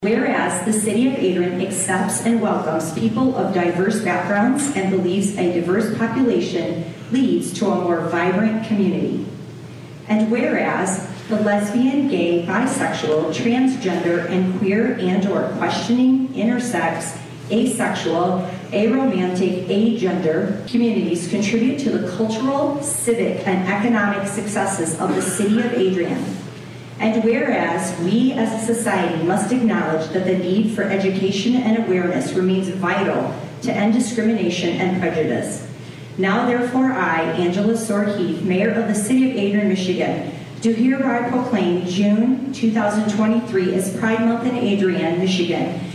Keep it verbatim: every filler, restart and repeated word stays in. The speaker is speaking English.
Whereas the City of Adrian accepts and welcomes people of diverse backgrounds and believes a diverse population leads to a more vibrant community. And whereas the lesbian, gay, bisexual, transgender, and queer and or questioning, intersex, asexual, aromantic, agender communities contribute to the cultural, civic, and economic successes of the City of Adrian. And whereas we as a society must acknowledge that the need for education and awareness remains vital to end discrimination and prejudice. Now therefore I, Angela Sword Heath, Mayor of the City of Adrian, Michigan, do hereby proclaim June two thousand twenty-three as Pride Month in Adrian, Michigan,